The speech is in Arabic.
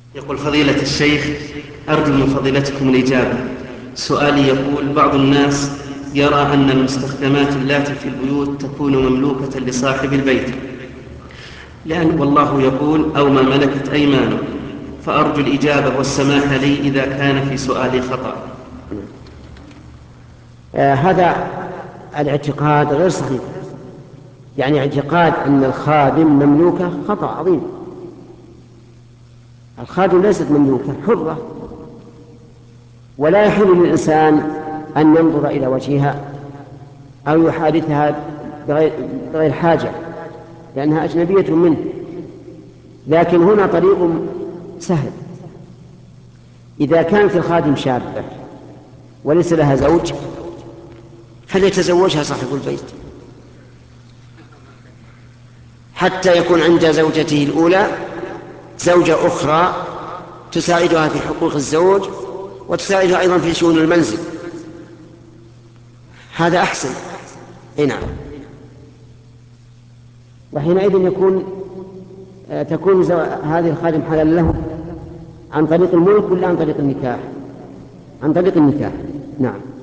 يقول فضيلة الشيخ، أرجو من فضيلتكم الإجابة. سؤالي يقول: بعض الناس يرى أن المستخدمات التي في البيوت تكون مملوكة لصاحب البيت، لأن والله يقول: أو ما ملكت أيمانه. فأرجو الإجابة والسماح لي إذا كان في سؤالي خطأ. هذا الاعتقاد غير صحيح. يعني اعتقاد أن الخادم مملوكة خطأ عظيم. الخادم ليست مملوكة، حرة، ولا يحل للإنسان أن ينظر إلى وجهها أو يحادثها بغير حاجة، لأنها أجنبية منه. لكن هنا طريق سهل: إذا كانت الخادم شابة وليس لها زوج فليتزوجها صاحب البيت حتى يكون عند زوجته الأولى زوجة أخرى تساعدها في حقوق الزوج وتساعدها أيضا في شؤون المنزل. هذا أحسن. نعم. وحينئذ تكون هذه الخادم حلالا له عن طريق الملك ولا عن طريق النكاح؟ عن طريق النكاح. نعم.